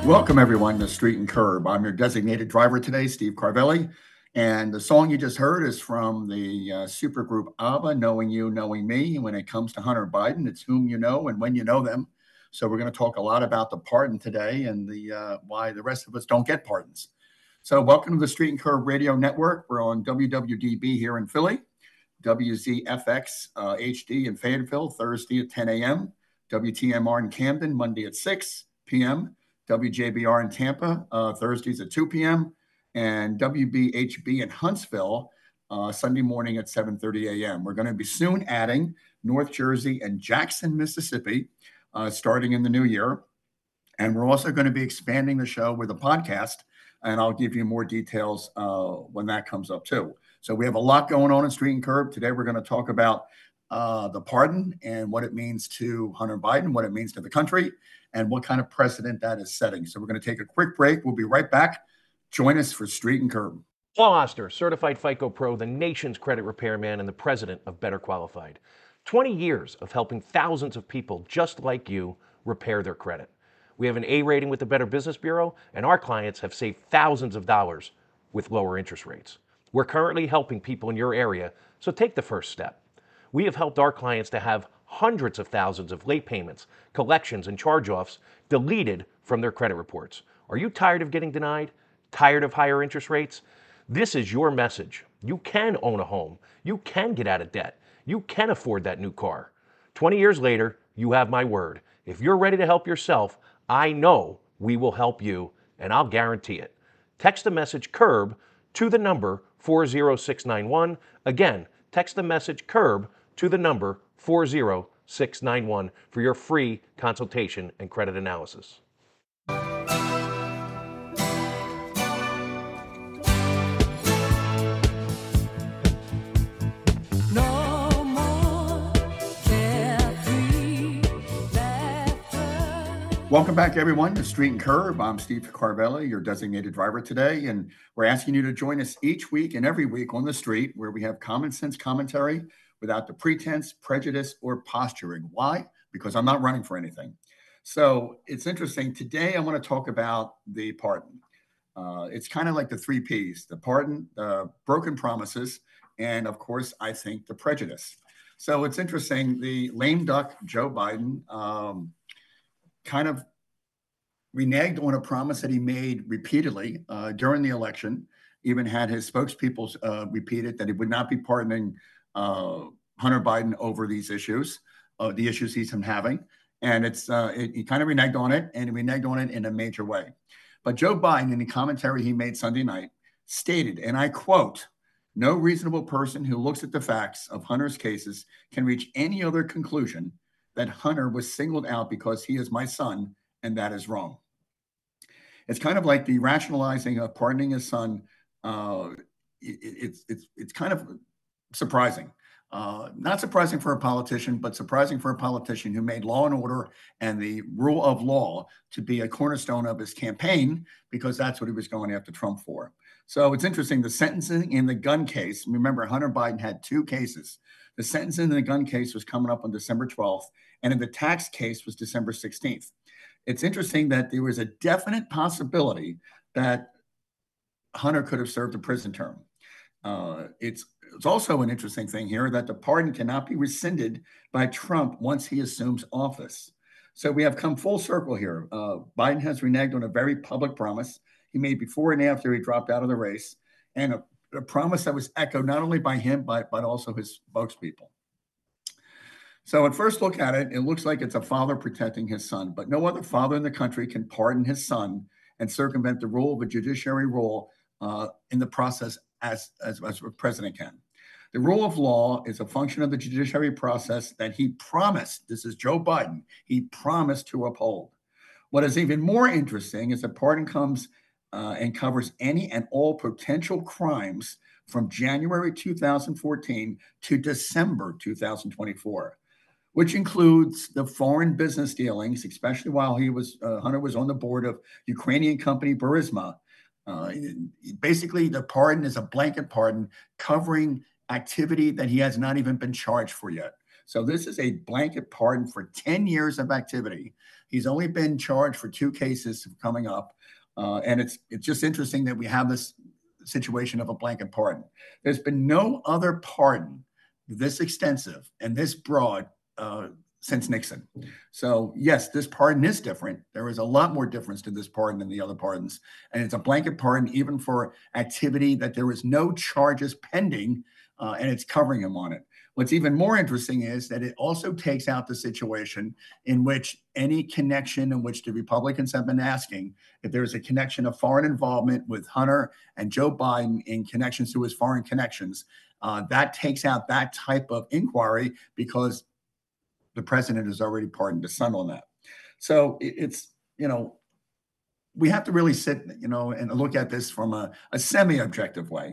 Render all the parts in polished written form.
Welcome, everyone, to Street and Curb. I'm your designated driver today, Steve Carvelli. And the song you just heard is from the supergroup ABBA, Knowing You, Knowing Me. When it comes to Hunter Biden, it's whom you know and when you know them. So we're going to talk a lot about the pardon today and the why the rest of us don't get pardons. So welcome to the Street and Curb Radio Network. We're on WWDB here in Philly, WZFX HD in Fayetteville, Thursday at 10 a.m., WTMR in Camden, Monday at 6 p.m., WJBR in Tampa, Thursdays at 2 p.m., and WBHB in Huntsville, Sunday morning at 7:30 a.m. We're going to be soon adding North Jersey and Jackson, Mississippi, starting in the new year. And we're also going to be expanding the show with a podcast, and I'll give you more details when that comes up too. So we have a lot going on in Street and Curb. Today we're going to talk about the pardon and what it means to Hunter Biden, what it means to the country, and what kind of precedent that is setting. So we're going to take a quick break. We'll be right back. Join us for Street and Curb. Paul Oster, certified FICO Pro, the nation's credit repairman and the president of Better Qualified. 20 years of helping thousands of people just like you repair their credit. We have an A rating with the Better Business Bureau, and our clients have saved thousands of dollars with lower interest rates. We're currently helping people in your area, so take the first step. We have helped our clients to have hundreds of thousands of late payments, collections, and charge-offs deleted from their credit reports. Are you tired of getting denied? Tired of higher interest rates? This is your message. You can own a home. You can get out of debt. You can afford that new car. 20 years later, you have my word. If you're ready to help yourself, I know we will help you, and I'll guarantee it. Text the message CURB to the number 40691. Again, text the message CURB to the number 40691 for your free consultation and credit analysis. Welcome back, everyone, to Street and Curb. I'm Steve Carvelli, your designated driver today, and we're asking you to join us each week and every week on the street where we have common sense commentary without the pretense, prejudice, or posturing. Why? Because I'm not running for anything. So it's interesting. Today, I want to talk about the pardon. It's kind of like the three Ps: the pardon, the broken promises, and of course, I think the prejudice. So it's interesting. The lame duck, Joe Biden, kind of reneged on a promise that he made repeatedly during the election, even had his spokespeople repeat it, that he would not be pardoning Hunter Biden over these issues, the issues he's been having. And he kind of reneged on it, and he reneged on it in a major way. But Joe Biden, in the commentary he made Sunday night, stated, and I quote, "No reasonable person who looks at the facts of Hunter's cases can reach any other conclusion that Hunter was singled out because he is my son, and that is wrong." It's kind of like the rationalizing of pardoning his son. It's kind of surprising. Not surprising for a politician, but surprising for a politician who made law and order and the rule of law to be a cornerstone of his campaign, because that's what he was going after Trump for. So it's interesting. The sentencing in the gun case, remember, Hunter Biden had two cases. The sentencing in the gun case was coming up on December 12th, and in the tax case was December 16th. It's interesting that there was a definite possibility that Hunter could have served a prison term. It's also an interesting thing here that the pardon cannot be rescinded by Trump once he assumes office. So we have come full circle here. Biden has reneged on a very public promise he made before and after he dropped out of the race, and a promise that was echoed not only by him, but also his spokespeople. So at first look at it, it looks like it's a father protecting his son, but no other father in the country can pardon his son and circumvent the rule of a judiciary rule in the process as a president can. The rule of law is a function of the judiciary process that he promised, this is Joe Biden, he promised to uphold. What is even more interesting is that pardon comes and covers any and all potential crimes from January 2014 to December 2024, which includes the foreign business dealings, especially while Hunter was on the board of Ukrainian company Burisma. Basically, the pardon is a blanket pardon covering activity that he has not even been charged for yet. So this is a blanket pardon for 10 years of activity He's only been charged for 2 cases coming up. And it's just interesting that we have this situation of a blanket pardon. There's been no other pardon this extensive and this broad since Nixon. So yes, this pardon is different. There is a lot more difference to this pardon than the other pardons. And it's a blanket pardon, even for activity that there is no charges pending, and it's covering him on it. What's even more interesting is that it also takes out the situation in which any connection in which the Republicans have been asking if there's a connection of foreign involvement with Hunter and Joe Biden in connections to his foreign connections. That takes out that type of inquiry because the president has already pardoned his son on that. So it's, we have to really sit, and look at this from a semi-objective way.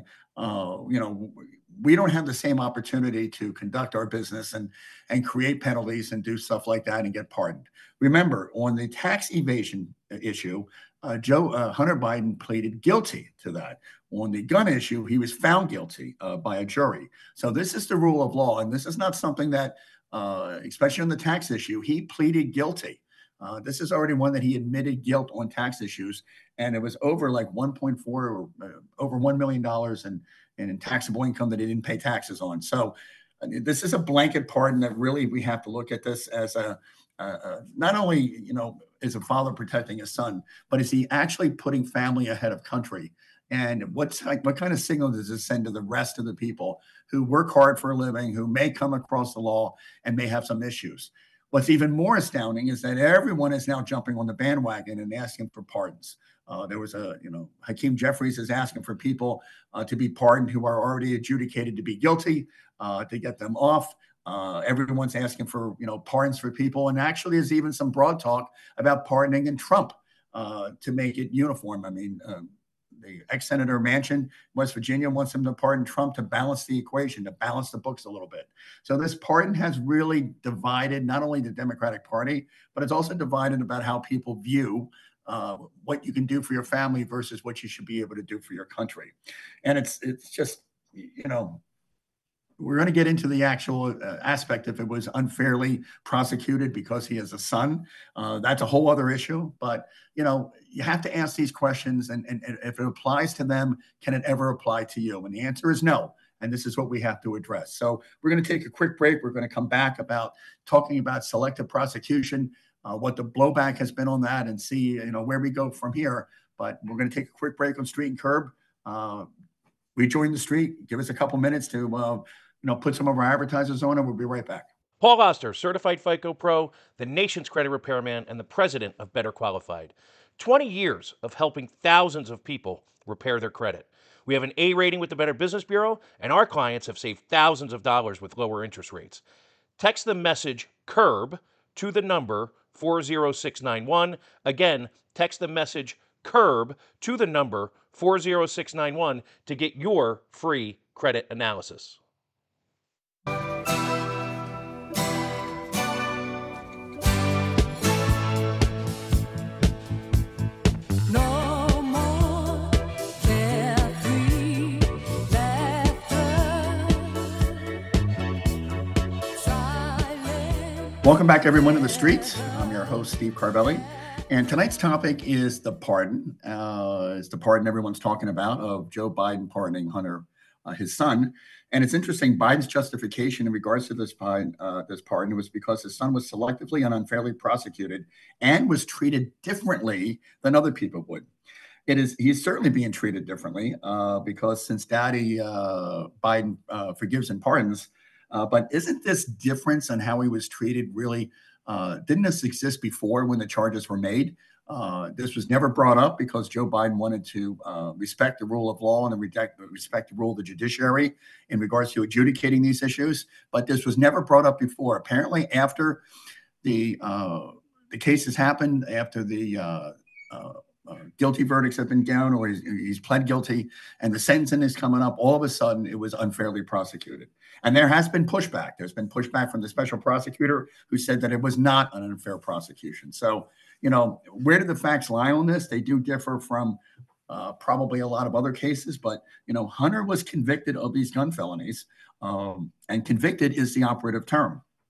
We don't have the same opportunity to conduct our business and create penalties and do stuff like that and get pardoned. Remember, on the tax evasion issue, Hunter Biden pleaded guilty to that. On the gun issue, he was found guilty by a jury. So this is the rule of law, and this is not something that, especially on the tax issue, he pleaded guilty. This is already one that he admitted guilt on tax issues, and it was over like 1.4 or over $1 million in taxable income that he didn't pay taxes on. So this is a blanket pardon that really we have to look at this as not only, is a father protecting his son, but is he actually putting family ahead of country? And what kind of signal does this send to the rest of the people who work hard for a living, who may come across the law and may have some issues? What's even more astounding is that everyone is now jumping on the bandwagon and asking for pardons. There was Hakeem Jeffries is asking for people to be pardoned who are already adjudicated to be guilty, to get them off. Everyone's asking for, pardons for people. And actually, there's even some broad talk about pardoning in Trump to make it uniform. I mean, the ex-Senator Manchin, West Virginia, wants him to pardon Trump to balance the equation, to balance the books a little bit. So this pardon has really divided not only the Democratic Party, but it's also divided about how people view what you can do for your family versus what you should be able to do for your country. And it's just, we're going to get into the actual aspect if it was unfairly prosecuted because he has a son. That's a whole other issue. But, you have to ask these questions. And if it applies to them, can it ever apply to you? And the answer is no. And this is what we have to address. So we're going to take a quick break. We're going to come back talking about selective prosecution, what the blowback has been on that, and see, where we go from here. But we're going to take a quick break on Street and Curb. Rejoin the street. Give us a couple minutes to put some of our advertisers on, and we'll be right back. Paul Oster, certified FICO Pro, the nation's credit repairman, and the president of Better Qualified. 20 years of helping thousands of people repair their credit. We have an A rating with the Better Business Bureau, and our clients have saved thousands of dollars with lower interest rates. Text the message CURB to the number 40691. Again, text the message CURB to the number 40691 to get your free credit analysis. Welcome back, everyone, to the streets. I'm your host, Steve Carbelli. And tonight's topic is the pardon. It's the pardon everyone's talking about of Joe Biden pardoning Hunter, his son. And it's interesting, Biden's justification in regards to this pardon was because his son was selectively and unfairly prosecuted and was treated differently than other people would. He's certainly being treated differently because since Daddy Biden forgives and pardons, but isn't this difference in how he was treated really, didn't this exist before when the charges were made? This was never brought up because Joe Biden wanted to respect the rule of law and respect the rule of the judiciary in regards to adjudicating these issues. But this was never brought up before. Apparently, after the cases happened, after the guilty verdicts have been down, or he's pled guilty, and the sentencing is coming up, all of a sudden it was unfairly prosecuted. And there has been pushback. There's been pushback from the special prosecutor who said that it was not an unfair prosecution. So, where do the facts lie on this? They do differ from probably a lot of other cases, but, Hunter was convicted of these gun felonies, and convicted is the operative term.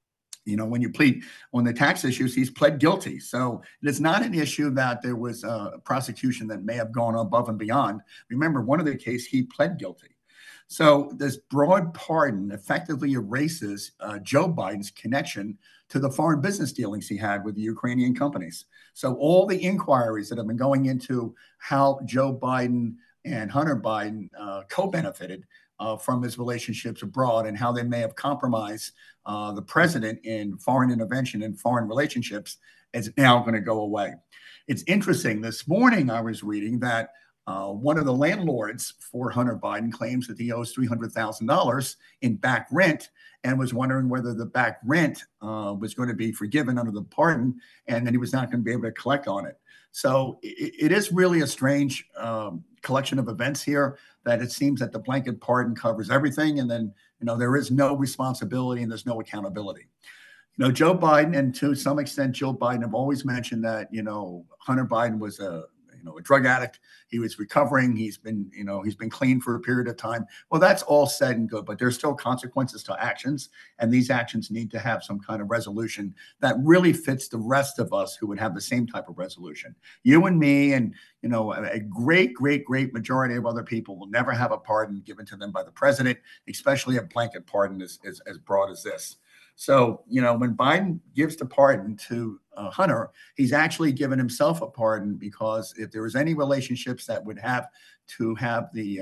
when you plead on the tax issues, he's pled guilty. So it is not an issue that there was a prosecution that may have gone above and beyond. Remember, one of the case, he pled guilty. So this broad pardon effectively erases Joe Biden's connection to the foreign business dealings he had with the Ukrainian companies. So all the inquiries that have been going into how Joe Biden and Hunter Biden co-benefited from his relationships abroad and how they may have compromised the president in foreign intervention and foreign relationships is now going to go away. It's interesting. This morning I was reading that one of the landlords for Hunter Biden claims that he owes $300,000 in back rent and was wondering whether the back rent was going to be forgiven under the pardon and then he was not going to be able to collect on it. So it is really a strange collection of events here that it seems that the blanket pardon covers everything. And then, there is no responsibility and there's no accountability. Joe Biden and to some extent, Joe Biden have always mentioned that, Hunter Biden was a drug addict. He was recovering. He's been clean for a period of time. Well, that's all said and good, but there's still consequences to actions. And these actions need to have some kind of resolution that really fits the rest of us who would have the same type of resolution. You and me and, a great, great, great majority of other people will never have a pardon given to them by the president, especially a blanket pardon as broad as this. So, when Biden gives the pardon to Hunter, he's actually given himself a pardon because if there was any relationships that would have to have the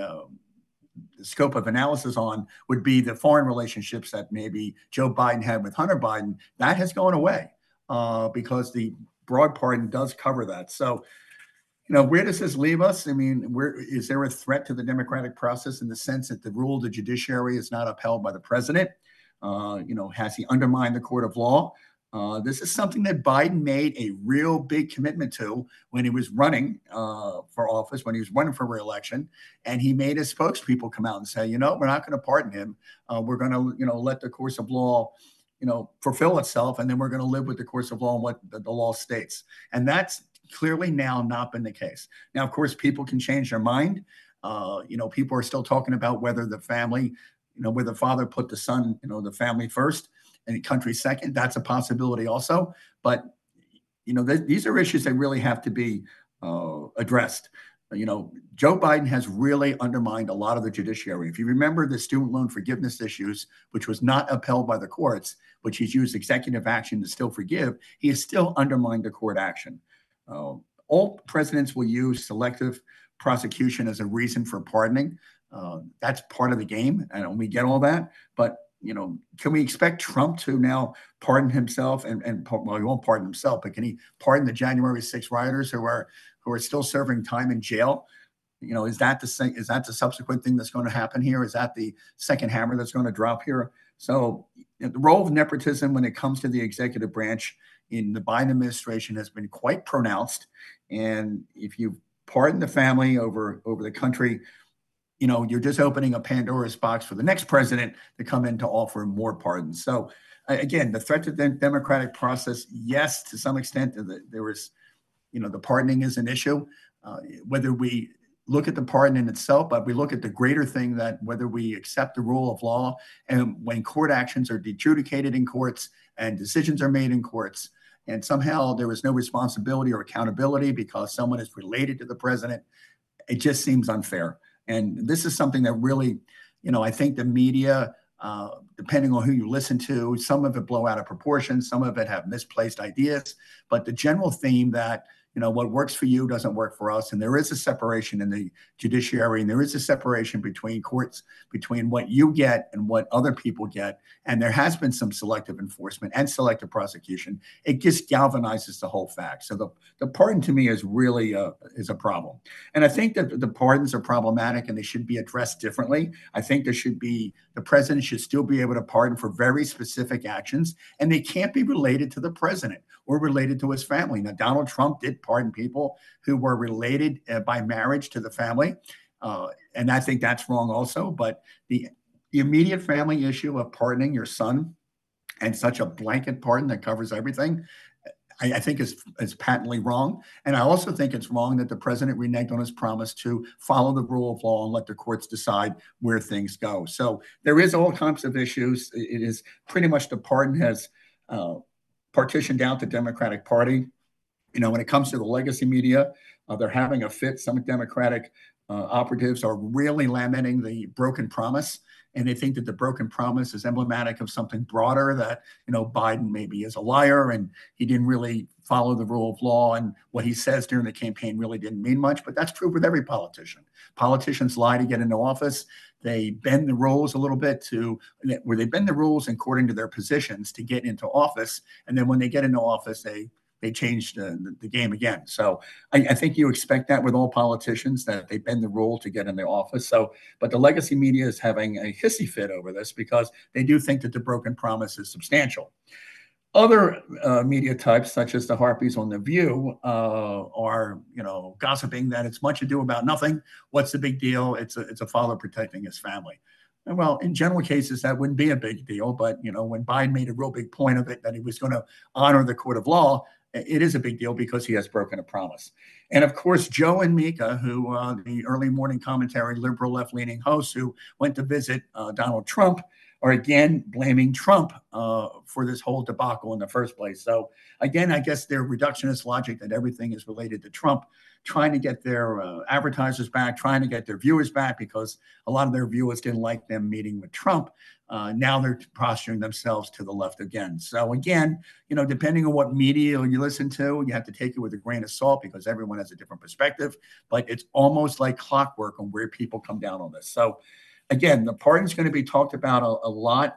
scope of analysis on would be the foreign relationships that maybe Joe Biden had with Hunter Biden, that has gone away because the broad pardon does cover that. So, where does this leave us? I mean, is there a threat to the democratic process in the sense that the rule of the judiciary is not upheld by the president? Has he undermined the court of law? This is something that Biden made a real big commitment to when he was running for office, when he was running for reelection. And he made his spokespeople come out and say, we're not going to pardon him. We're going to, let the course of law, fulfill itself. And then we're going to live with the course of law and what the law states. And that's clearly now not been the case. Now, of course, people can change their mind. People are still talking about whether the family, where the father put the son, the family first and the country second. That's a possibility also. But, these are issues that really have to be addressed. Joe Biden has really undermined a lot of the judiciary. If you remember the student loan forgiveness issues, which was not upheld by the courts, which he's used executive action to still forgive, he has still undermined the court action. All presidents will use selective prosecution as a reason for pardoning. That's part of the game, and we get all that. But can we expect Trump to now pardon himself? Well, he won't pardon himself, but can he pardon the January 6 rioters who are still serving time in jail? Is that the subsequent thing that's going to happen here? Is that the second hammer that's going to drop here? So the role of nepotism when it comes to the executive branch in the Biden administration has been quite pronounced. And if you pardon the family over the country, you're just opening a Pandora's box for the next president to come in to offer more pardons. So again, the threat to the democratic process, yes, to some extent, there is, the pardoning is an issue. Whether we look at the pardon in itself, but we look at the greater thing that whether we accept the rule of law and when court actions are adjudicated in courts and decisions are made in courts, and somehow there is no responsibility or accountability because someone is related to the president, it just seems unfair. And this is something that really, I think the media, depending on who you listen to, some of it blow out of proportion, some of it have misplaced ideas, but the general theme that, what works for you doesn't work for us. And there is a separation in the judiciary, and there is a separation between courts, between what you get and what other people get. And there has been some selective enforcement and selective prosecution. It just galvanizes the whole fact. So the pardon to me is really is a problem. And I think that the pardons are problematic and they should be addressed differently. I think the president should still be able to pardon for very specific actions, and they can't be related to the president or related to his family. Now, Donald Trump did pardon people who were related by marriage to the family. And I think that's wrong also. But the immediate family issue of pardoning your son and such a blanket pardon that covers everything, I think is patently wrong. And I also think it's wrong that the president reneged on his promise to follow the rule of law and let the courts decide where things go. So there is all kinds of issues. It is pretty much the pardon has uh, partitioned out the Democratic Party. When it comes to the legacy media, they're having a fit. Some Democratic operatives are really lamenting the broken promise, and they think that the broken promise is emblematic of something broader, that Biden maybe is a liar and he didn't really follow the rule of law, and what he says during the campaign really didn't mean much. But that's true with every politician. Politicians lie to get into office. They bend the rules a little bit where they bend the rules according to their positions to get into office, and then when they get into office, they changed the game again. So I think you expect that with all politicians, that they bend the rule to get in the office. But the legacy media is having a hissy fit over this because they do think that the broken promise is substantial. Other media types, such as the Harpies on The View, are gossiping that it's much ado about nothing. What's the big deal? It's a father protecting his family. And well, in general cases, that wouldn't be a big deal. But when Biden made a real big point of it, that he was going to honor the court of law, it is a big deal because he has broken a promise. And of course, Joe and Mika, who the early morning commentary, liberal left-leaning hosts who went to visit Donald Trump, are again blaming Trump for this whole debacle in the first place. So again, I guess their reductionist logic that everything is related to Trump, trying to get their advertisers back, trying to get their viewers back, because a lot of their viewers didn't like them meeting with Trump. Now they're posturing themselves to the left again. So again, depending on what media you listen to, you have to take it with a grain of salt because everyone has a different perspective. But it's almost like clockwork on where people come down on this. So again, the pardon is going to be talked about a lot.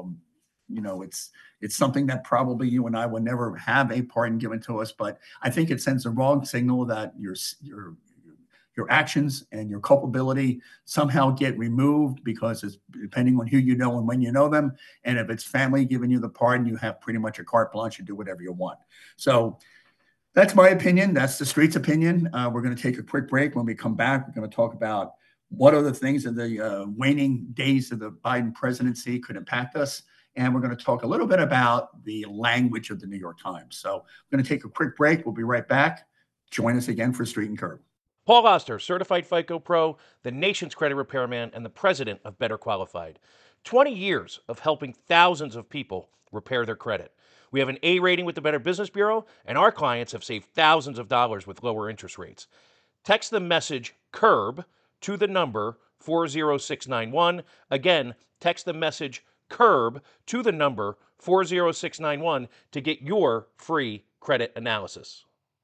It's something that probably you and I will never have a pardon given to us, but I think it sends a wrong signal that your actions and your culpability somehow get removed because it's depending on who you know and when you know them. And if it's family giving you the pardon, you have pretty much a carte blanche to do whatever you want. So that's my opinion. That's the street's opinion. We're going to take a quick break. When we come back, we're going to talk about what are the things in the waning days of the Biden presidency could impact us. And we're going to talk a little bit about the language of the New York Times. So we're going to take a quick break. We'll be right back. Join us again for Street and Curb. Paul Oster, certified FICO Pro, the nation's credit repairman, and the president of Better Qualified. 20 years of helping thousands of people repair their credit. We have an A rating with the Better Business Bureau, and our clients have saved thousands of dollars with lower interest rates. Text the message CURB to the number 40691. Again, text the message CURB to the number 40691 to get your free credit analysis.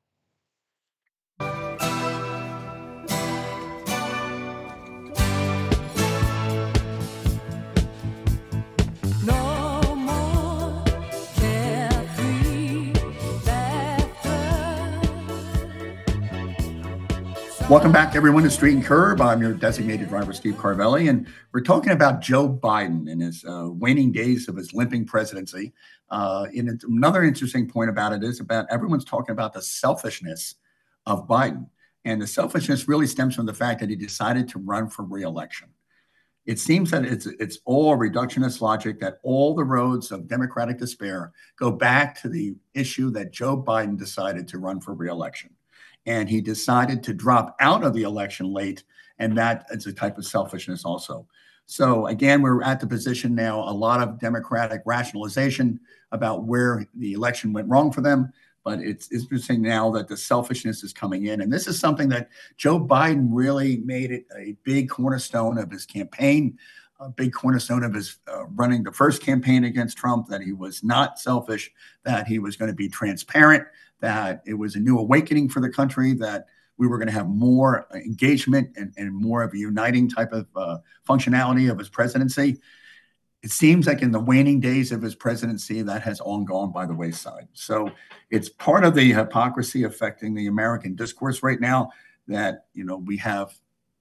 Welcome back, everyone, to Street and Curb. I'm your designated driver, Steve Carvelli, and we're talking about Joe Biden and his waning days of his limping presidency. Another interesting point about it is about everyone's talking about the selfishness of Biden, and the selfishness really stems from the fact that he decided to run for re-election. It seems that it's all reductionist logic, that all the roads of Democratic despair go back to the issue that Joe Biden decided to run for re-election. And he decided to drop out of the election late, and that is a type of selfishness also. So again, we're at the position now, a lot of Democratic rationalization about where the election went wrong for them, but it's interesting now that the selfishness is coming in. And this is something that Joe Biden really made it a big cornerstone of his campaign, a big cornerstone of his running the first campaign against Trump, that he was not selfish, that he was going to be transparent, that it was a new awakening for the country, that we were going to have more engagement and more of a uniting type of functionality of his presidency. It seems like in the waning days of his presidency, that has all gone by the wayside. So it's part of the hypocrisy affecting the American discourse right now that, we have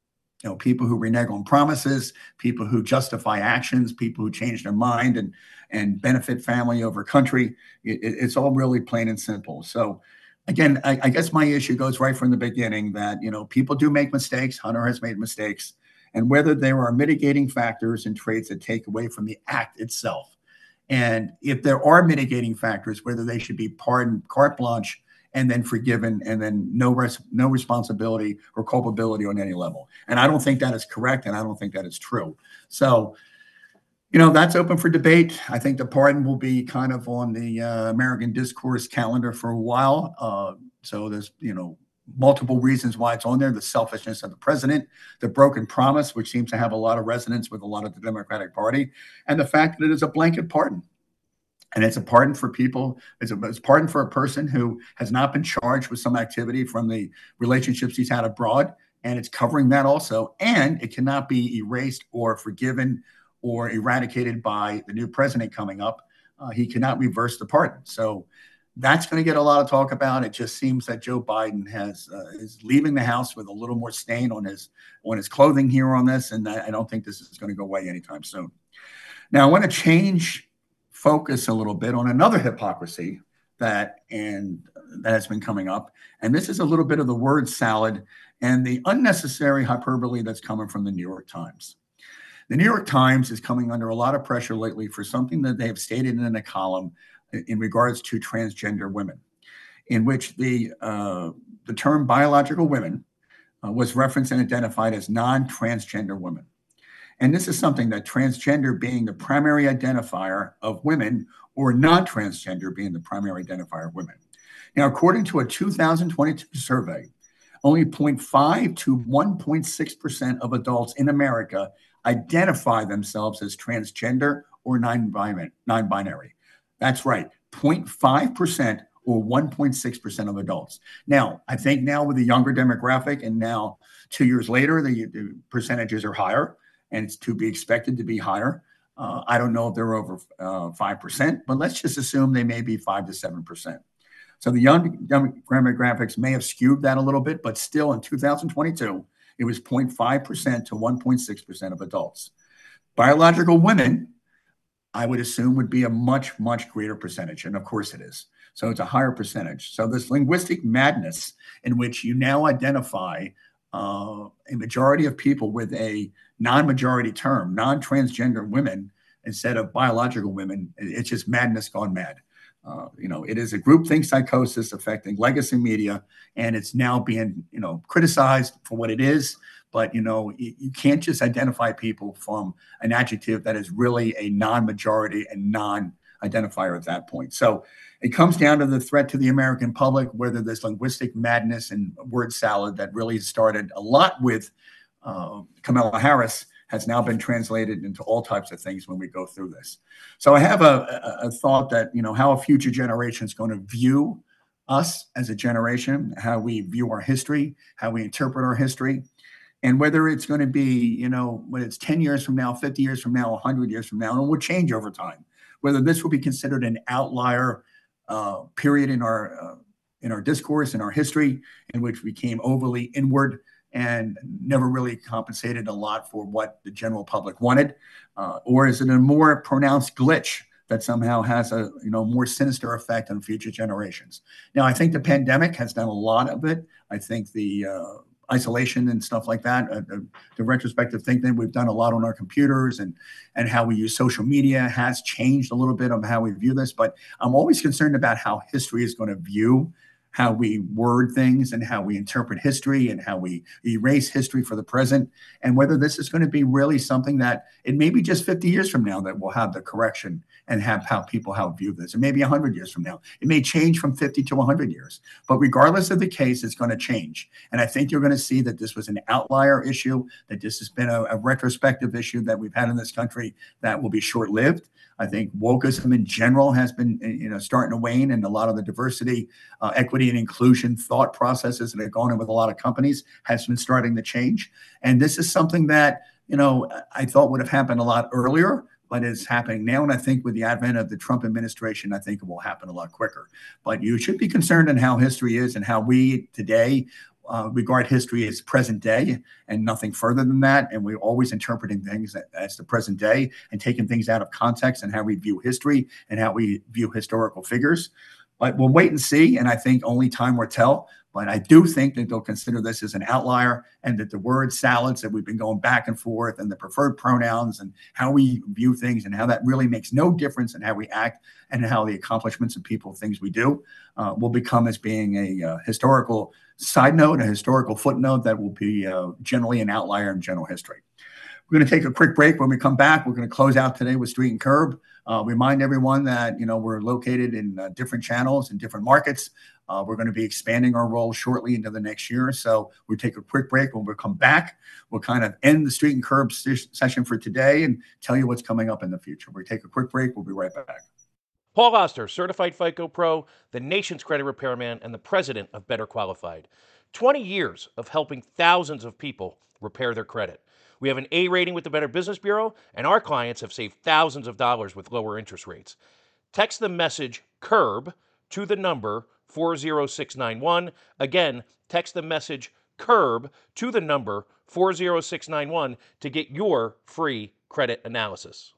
people who renege on promises, people who justify actions, people who change their mind and benefit family over country. It's all really plain and simple. So again, I guess my issue goes right from the beginning that, people do make mistakes. Hunter has made mistakes. And whether there are mitigating factors and traits that take away from the act itself. And if there are mitigating factors, whether they should be pardoned, carte blanche, and then forgiven, and then no responsibility or culpability on any level. And I don't think that is correct, and I don't think that is true. So, That's open for debate. I think the pardon will be kind of on the American discourse calendar for a while. So there's, multiple reasons why it's on there: the selfishness of the president, the broken promise, which seems to have a lot of resonance with a lot of the Democratic Party, and the fact that it is a blanket pardon. And it's a pardon for people. It's a pardon for a person who has not been charged with some activity from the relationships he's had abroad. And it's covering that also. And it cannot be erased or forgiven or eradicated by the new president coming up. He cannot reverse the pardon. So that's going to get a lot of talk about. It just seems that Joe Biden is leaving the house with a little more stain on his clothing here on this. And I don't think this is going to go away anytime soon. Now, I want to change focus a little bit on another hypocrisy that has been coming up. And this is a little bit of the word salad and the unnecessary hyperbole that's coming from the New York Times. The New York Times is coming under a lot of pressure lately for something that they have stated in a column in regards to transgender women, in which the term biological women was referenced and identified as non-transgender women. And this is something that transgender being the primary identifier of women or non-transgender being the primary identifier of women. Now, according to a 2022 survey, only 0.5 to 1.6% of adults in America identify themselves as transgender or non-binary. That's right, 0.5% or 1.6% of adults. Now, I think now with the younger demographic and now 2 years later, the percentages are higher. And it's to be expected to be higher. I don't know if they're over 5%, but let's just assume they may be 5 to 7%. So the young demographics may have skewed that a little bit, but still in 2022, it was 0.5% to 1.6% of adults. Biological women, I would assume, would be a much, much greater percentage. And of course it is. So it's a higher percentage. So this linguistic madness in which you now identify a majority of people with a non-majority term, non-transgender women, instead of biological women, it's just madness gone mad. It is a groupthink psychosis affecting legacy media, and it's now being, criticized for what it is. But, you can't just identify people from an adjective that is really a non-majority and non-identifier at that point. So it comes down to the threat to the American public, whether this linguistic madness and word salad that really started a lot with Kamala Harris has now been translated into all types of things when we go through this. So I have a thought that, how a future generation is going to view us as a generation, how we view our history, how we interpret our history, and whether it's going to be, when it's 10 years from now, 50 years from now, 100 years from now, and it will change over time, whether this will be considered an outlier period in our discourse, in our history, in which we came overly inward and never really compensated a lot for what the general public wanted, or is it a more pronounced glitch that somehow has a more sinister effect on future generations? Now, I think the pandemic has done a lot of it. I think the isolation and stuff like that, the retrospective thinking, we've done a lot on our computers and how we use social media has changed a little bit of how we view this. But I'm always concerned about how history is going to view how we word things and how we interpret history and how we erase history for the present, and whether this is going to be really something that it may be just 50 years from now that we'll have the correction and have how people view this. And maybe 100 years from now, it may change from 50 to 100 years. But regardless of the case, it's going to change. And I think you're going to see that this was an outlier issue, that this has been a retrospective issue that we've had in this country that will be short-lived. I think wokeism in general has been, starting to wane, and a lot of the diversity, equity, and inclusion thought processes that have gone in with a lot of companies has been starting to change. And this is something that, I thought would have happened a lot earlier, but is happening now. And I think with the advent of the Trump administration, I think it will happen a lot quicker. But you should be concerned in how history is and how we today regard history as present day and nothing further than that. And we're always interpreting things as the present day and taking things out of context and how we view history and how we view historical figures. But we'll wait and see. And I think only time will tell. But I do think that they'll consider this as an outlier, and that the word salads that we've been going back and forth, and the preferred pronouns and how we view things, and how that really makes no difference in how we act and how the accomplishments of people, things we do, will become as being a historical side note, a historical footnote that will be generally an outlier in general history. We're going to take a quick break. When we come back, we're going to close out today with Street and Curb. Remind everyone that, we're located in different channels and different markets. We're going to be expanding our role shortly into the next year. So we'll take a quick break. When we come back, we'll kind of end the Street and Curb session for today and tell you what's coming up in the future. We'll take a quick break. We'll be right back. Paul Oster, certified FICO Pro, the nation's credit repairman, and the president of Better Qualified. 20 years of helping thousands of people repair their credit. We have an A rating with the Better Business Bureau, and our clients have saved thousands of dollars with lower interest rates. Text the message CURB to the number 40691. Again, text the message CURB to the number 40691 to get your free credit analysis.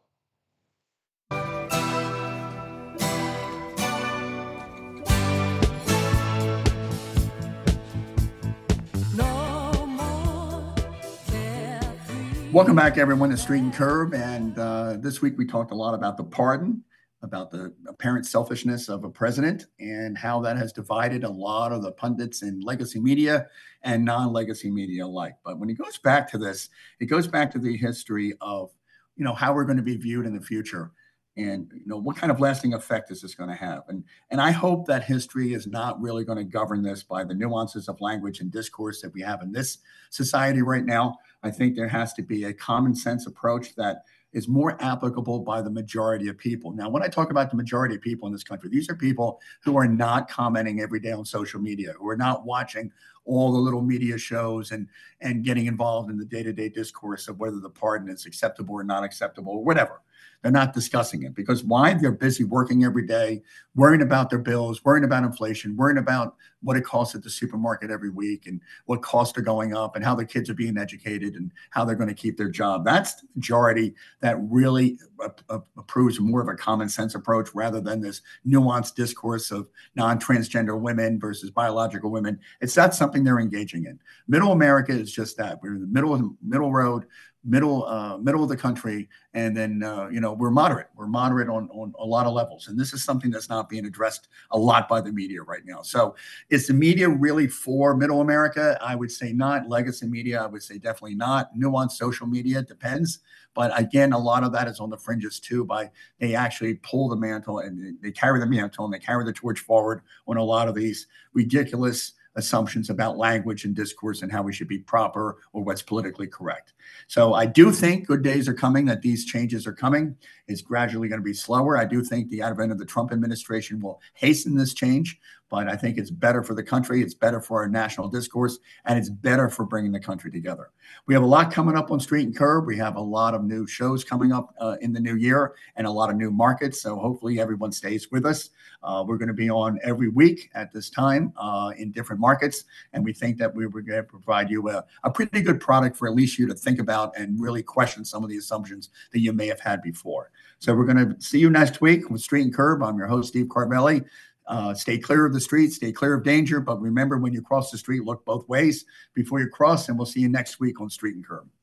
Welcome back, everyone, to Street and Curb. And this week we talked a lot about the pardon, about the apparent selfishness of a president, and how that has divided a lot of the pundits in legacy media and non-legacy media alike. But when it goes back to this, it goes back to the history of, how we're going to be viewed in the future. And, what kind of lasting effect is this going to have? And I hope that history is not really going to govern this by the nuances of language and discourse that we have in this society right now. I think there has to be a common sense approach that is more applicable by the majority of people. Now, when I talk about the majority of people in this country, these are people who are not commenting every day on social media, who are not watching all the little media shows and getting involved in the day-to-day discourse of whether the pardon is acceptable or not acceptable or whatever. They're not discussing it because why? They're busy working every day, worrying about their bills, worrying about inflation, worrying about what it costs at the supermarket every week and what costs are going up and how their kids are being educated and how they're going to keep their job. That's the majority that really approves more of a common sense approach rather than this nuanced discourse of non-transgender women versus biological women. It's not something they're engaging in. Middle America is just that. We're in the middle road, middle of the country, and then we're moderate. We're moderate on a lot of levels, and this is something that's not being addressed a lot by the media right now. So, is the media really for Middle America? I would say not. Legacy media, I would say definitely not. Nuanced social media depends, but again, a lot of that is on the fringes too. They actually pull the mantle and they carry the mantle and they carry the torch forward on a lot of these ridiculous assumptions about language and discourse and how we should be proper or what's politically correct. So I do think good days are coming, that these changes are coming. It's gradually going to be slower. I do think the advent of the Trump administration will hasten this change, but I think it's better for the country. It's better for our national discourse, and it's better for bringing the country together. We have a lot coming up on Street and Curb. We have a lot of new shows coming up in the new year and a lot of new markets. So hopefully everyone stays with us. We're going to be on every week at this time in different markets, and we think that we're going to provide you a pretty good product for at least you to think about and really question some of the assumptions that you may have had before. So we're going to see you next week with Street and Curb. I'm your host, Steve Carvelli. Stay clear of the street, stay clear of danger, but remember, when you cross the street, look both ways before you cross, and we'll see you next week on Street and Curb.